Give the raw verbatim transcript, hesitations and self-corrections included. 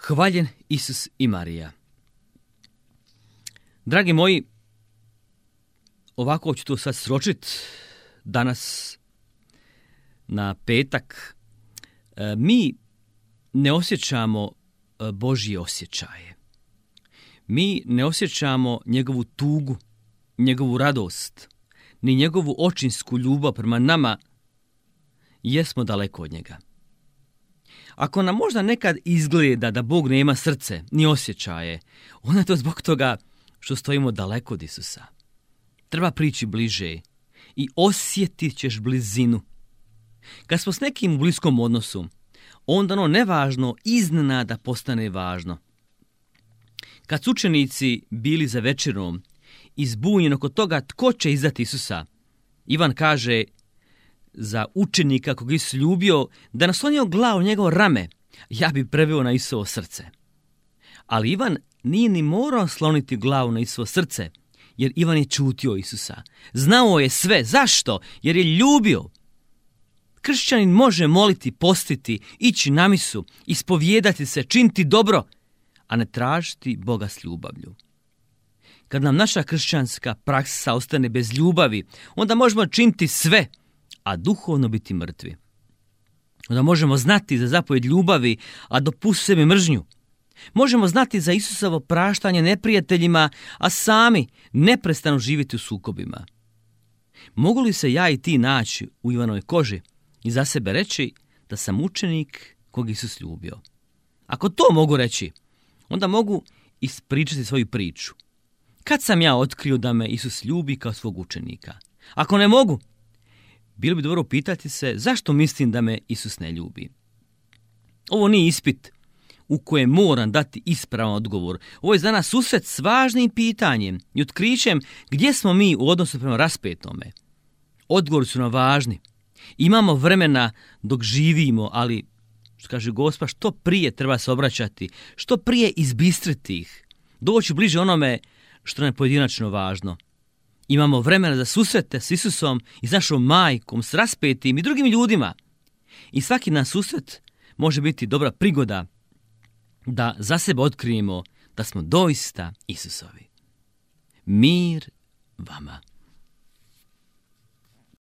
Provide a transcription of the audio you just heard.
Hvaljen Isus i Marija. Dragi moji, ovako ću to sad sročit danas na petak. E, mi ne osjećamo Božje osjećaje. Mi ne osjećamo njegovu tugu, njegovu radost, ni njegovu očinsku ljubav prema nama, jer smo daleko od njega. Ako nam možda nekad izgleda da Bog nema srce, ni osjećaje, onda je to zbog toga što stojimo daleko od Isusa. Treba prići bliže i osjetit ćeš blizinu. Kad smo s nekim u bliskom odnosu, onda ono nevažno iznenada postane važno. Kad su učenici bili za večerom i zbunjeni oko toga tko će izdati Isusa, Ivan kaže za učenika kog Isus ljubio da naslonio glavu njegovo rame, ja bi preveo na Isusovo srce. Ali Ivan nije ni morao sloniti glavu na Isusovo srce, jer Ivan je čutio Isusa. Znao je sve. Zašto? Jer je ljubio. Kršćanin može moliti, postiti, ići na misu, ispovijedati se, činiti dobro, a ne tražiti Boga s ljubavlju. Kad nam naša kršćanska praksa ostane bez ljubavi, onda možemo činiti sve, a duhovno biti mrtvi. Onda možemo znati za zapovjed ljubavi, a dopustiti sebi mržnju. Možemo znati za Isusovo praštanje neprijateljima, a sami neprestano živjeti u sukobima. Mogu li se ja i ti naći u Ivanovoj koži i za sebe reći da sam učenik kog Isus ljubio? Ako to mogu reći, onda mogu ispričati svoju priču. Kad sam ja otkrio da me Isus ljubi kao svog učenika? Ako ne mogu, bilo bi dobro pitati se zašto mislim da me Isus ne ljubi. Ovo nije ispit u kojem moram dati ispravan odgovor. Ovo je za nas susret s važnim pitanjem i otkrićem gdje smo mi u odnosu prema raspetome. Odgovori su nam važni. Imamo vremena dok živimo, ali, što kaže Gospa, što prije treba se obraćati, što prije izbistriti ih, doći bliže onome što nam je pojedinačno važno. Imamo vremena za susrete s Isusom i s našom majkom, s raspetim i drugim ljudima. I svaki nas susret može biti dobra prigoda da za sebe otkrijemo da smo doista Isusovi. Mir vama.